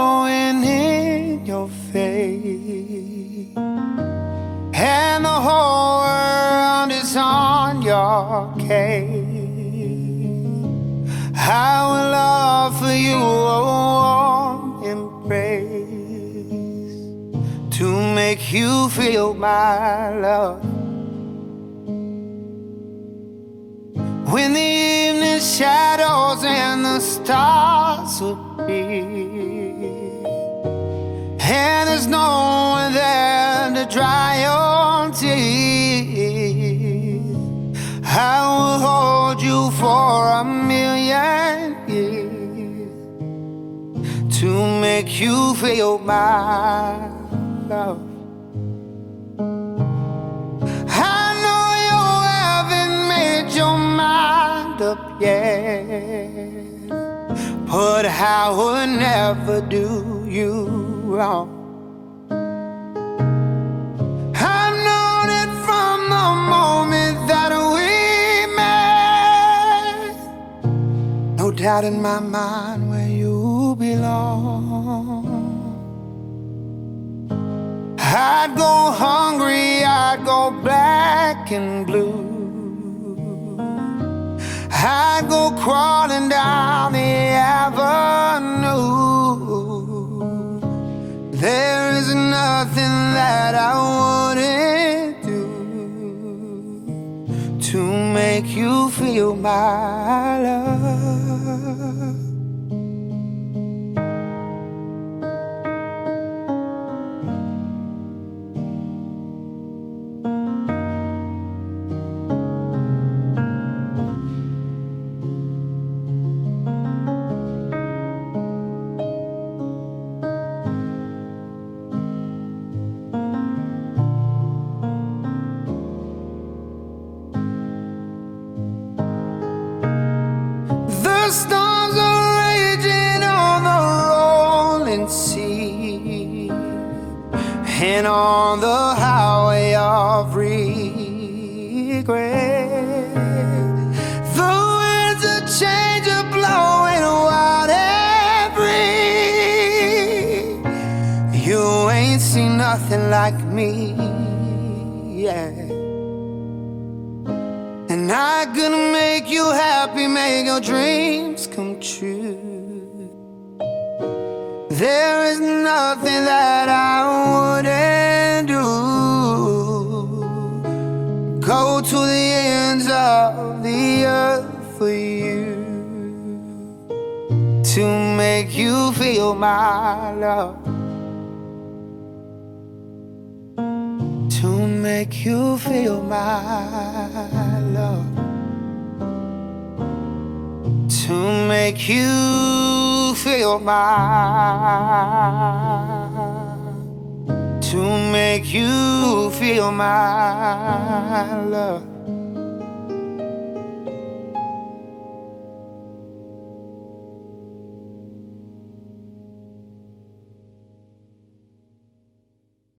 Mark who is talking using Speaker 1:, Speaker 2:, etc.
Speaker 1: glowing in your face, and the whole world is on your case. I will offer you a warm embrace to make you feel my love. When the evening shadows and the stars appear, and there's no one there to dry your tears, I will hold you for a million years to make you feel my love. I know you haven't made your mind up yet, but I would never do you wrong. I've known it from the moment that we met. No doubt in my mind where you belong. I'd go hungry, I'd go black and blue, I'd go crawling down the avenue. There is nothing that I wouldn't do to make you feel my love. The storms are raging on the rolling sea, and on the highway of regret. The winds of change are blowing wild and free. You ain't seen nothing like me yet, and I'm gonna make you happy, make your dreams come true. There is nothing that I wouldn't do. Go to the ends of the earth for you, to make you feel my love, to make you feel my love, to make you feel to make you feel my love.